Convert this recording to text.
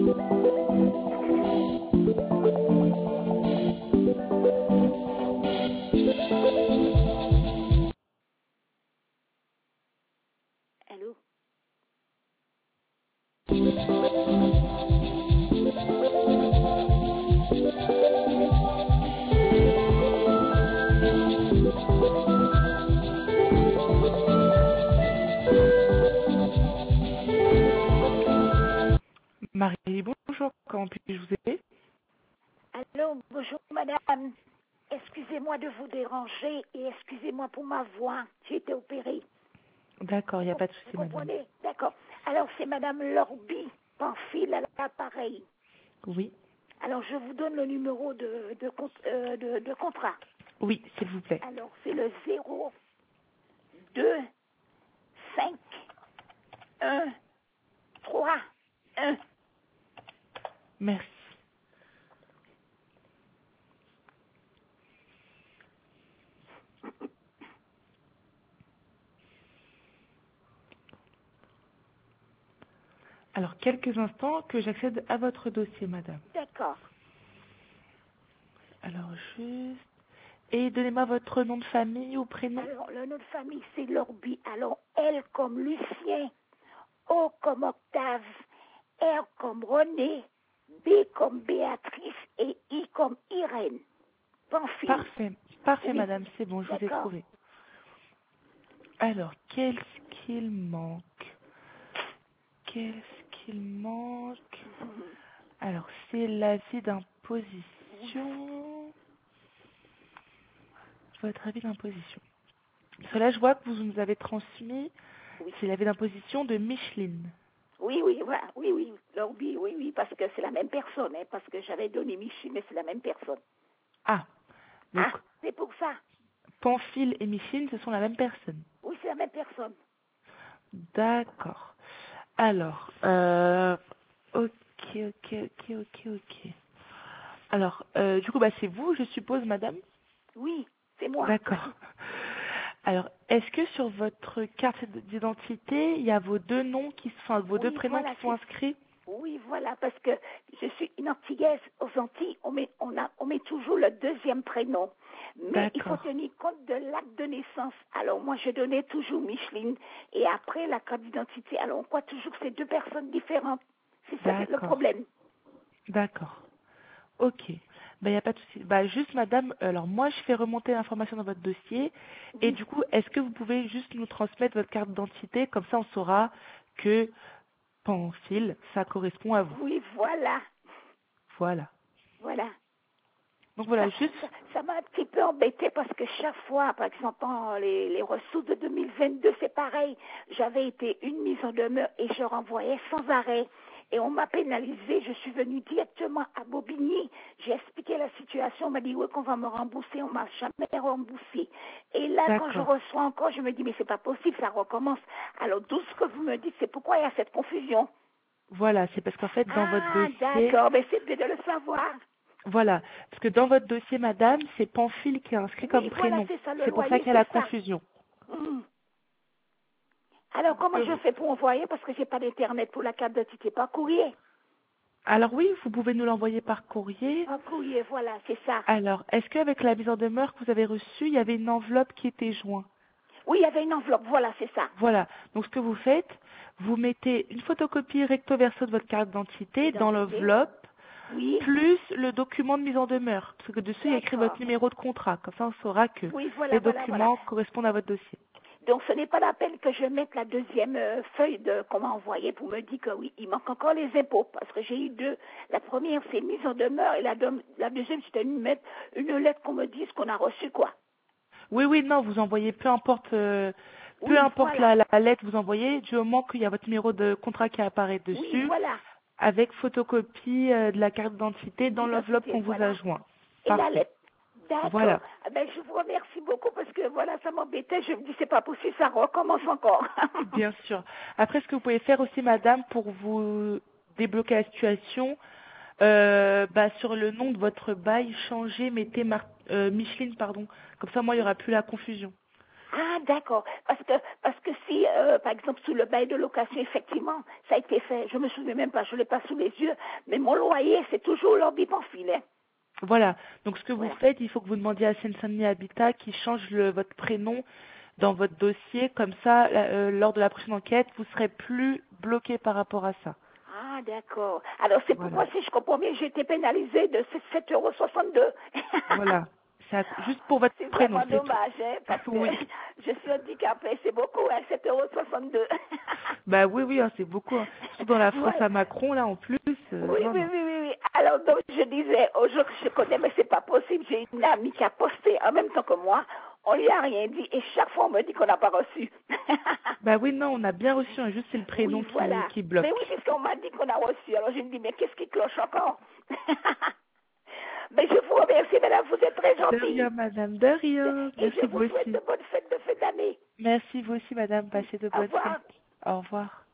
Allô? Marie, bonjour, comment puis-je vous aider? Allô, bonjour madame. Excusez-moi de vous déranger et excusez-moi pour ma voix. J'ai été opérée. D'accord, il n'y a pas de Vous souci, madame. comprenez? D'accord. Alors c'est madame Lorby, Pamphile à l'appareil. Oui, Alors je vous donne le numéro de contrat. oui, s'il vous plaît. Alors c'est le 02 5 1 3 1. Merci. Alors, quelques instants que j'accède à votre dossier, madame. D'accord. Alors, juste... Et donnez-moi votre nom de famille ou prénom. Alors le nom de famille c'est Lorby. Alors L comme Lucien, O comme Octave, R comme René, B comme Béatrice et I comme Irène. Pamphile. Parfait, parfait, Oui, madame, c'est bon, je vous ai d'accord. trouvé. Alors, qu'est-ce qu'il manque? Qu'est-ce qu'il manque? Alors, c'est l'avis d'imposition. Votre avis d'imposition. Cela, je vois que vous nous avez transmis, Oui, c'est l'avis d'imposition de Micheline. oui, voilà, oui, Lorby, oui, parce que c'est la même personne, hein, parce que j'avais donné Michi, mais c'est la même personne. Ah, donc Ah, c'est pour ça. Pamphile et Micheline, ce sont la même personne. Oui, c'est la même personne. D'accord. Alors, ok. Alors, du coup, bah, c'est vous, je suppose, madame? Oui, c'est moi. D'accord. Alors, est-ce que sur votre carte d'identité, il y a vos deux noms enfin, vos deux Oui, prénoms voilà, qui sont inscrits? oui, voilà, parce que je suis une Antillaise aux Antilles, on met toujours le deuxième prénom. Mais il faut D'accord, tenir compte de l'acte de naissance. Alors moi, je donnais toujours Micheline. Et après, la carte d'identité, alors on croit toujours que c'est deux personnes différentes. C'est ça le d'accord, problème. d'accord. Ok. Bah, il n'y a pas de souci. Bah, juste, madame, alors moi, je fais remonter l'information dans votre dossier. Et Oui, du coup, est-ce que vous pouvez juste nous transmettre votre carte d'identité? Comme ça, on saura que Pamphile, ça correspond à vous. oui, voilà, Voilà. voilà. Donc Ça, voilà, juste... ça m'a un petit peu embêté parce que chaque fois, par exemple, les ressources de 2022, c'est pareil. J'avais été une mise en demeure et je renvoyais sans arrêt. Et on m'a pénalisé. Je suis venue directement à Bobigny. J'ai expliqué la situation. On m'a dit, oui, qu'on va me rembourser. On m'a jamais remboursé. Et là, quand je D'accord. reçois encore, je me dis, mais c'est pas possible, ça recommence. Alors, tout ce que vous me dites, c'est pourquoi il y a cette confusion. Voilà, c'est parce qu'en fait, dans votre Ah, dossier... d'accord. Mais c'est bien de le savoir. Voilà, parce que dans votre dossier, madame, c'est Pamphile qui est inscrit comme Oui, voilà, prénom. c'est ça. Le C'est pour ça loyer, qu'il y a c'est la ça. confusion. Hmm. Alors, comment je fais pour envoyer? Parce que j'ai pas d'internet pour la carte d'identité. Par courrier. Alors oui, vous pouvez nous l'envoyer par courrier. Par courrier, voilà, c'est ça. Alors, est-ce qu'avec la mise en demeure que vous avez reçue, il y avait une enveloppe qui était jointe? Oui, il y avait une enveloppe, voilà, c'est ça. Voilà. Donc ce que vous faites, vous mettez une photocopie recto verso de votre carte d'identité dans Identité. l'enveloppe, Oui, plus le document de mise en demeure. Parce que dessus, il y a écrit votre d'accord. numéro de contrat. Comme ça, on saura que Oui, voilà, les voilà. documents correspondent à votre dossier. Donc, ce n'est pas la peine que je mette la deuxième feuille de comment envoyer pour me dire que oui, il manque encore les impôts. Parce que j'ai eu deux. La première, c'est mise en demeure et la deuxième, c'était une lettre qu'on me dise qu'on a reçue, quoi. Oui, oui, non, vous envoyez peu Oui, importe voilà. la lettre, vous envoyez, du moment qu'il y a votre numéro de contrat qui apparaît Oui, dessus, voilà. avec photocopie de la carte d'identité dans l'enveloppe D'identité, qu'on vous a voilà. joint. Et la Parfait. lettre. D'accord. Voilà, Ah ben, je vous remercie beaucoup parce que voilà, ça m'embêtait. Je me dis, c'est pas possible, ça recommence encore. bien sûr. Après, ce que vous pouvez faire aussi, madame, pour vous débloquer la situation, bah, sur le nom de votre bail, changez, mettez Micheline, pardon. Comme ça, moi, il n'y aura plus la confusion. Ah, d'accord. Parce que si, par exemple, sous le bail de location, effectivement, ça a été fait. Je me souviens même pas, je l'ai pas sous les yeux. Mais mon loyer, c'est toujours l'ordi filet. Voilà. Donc ce que vous Voilà. faites, il faut que vous demandiez à Seine-Saint-Denis Habitat qui change votre prénom dans votre dossier. Comme ça, lors de la prochaine enquête, vous serez plus bloqué par rapport à ça. Ah, d'accord. Alors, c'est Voilà. pourquoi, si je comprends bien, j'ai été pénalisée de 7,62 €. Voilà. Juste pour votre C'est prénom, vraiment c'est tout. dommage, hein, parce que Oui. je suis handicapée. C'est beaucoup, hein, 7,62 €. Bah oui, oui, hein, c'est beaucoup, hein. Surtout dans la France Voilà. à Macron, là, en plus. Oui, Non, oui, non. oui, oui, oui. Alors, donc, je disais, aujourd'hui, je connais, mais c'est pas possible. J'ai une amie qui a posté en même temps que moi. On lui a rien dit et chaque fois, on me dit qu'on n'a pas reçu. Bah oui, non, on a bien reçu, hein, juste c'est le Oui, prénom voilà. qui Mais oui, bloque. parce qu'on m'a dit qu'on a reçu. Alors, je me dis, mais qu'est-ce qui cloche encore? Mais je vous remercie, madame, vous êtes très De rien, gentille. madame, de rien. Et je Merci vous vous souhaite aussi. de bonnes fêtes de fin d'année. Merci vous aussi, madame. Passez de Au bonnes revoir. fêtes. Au revoir.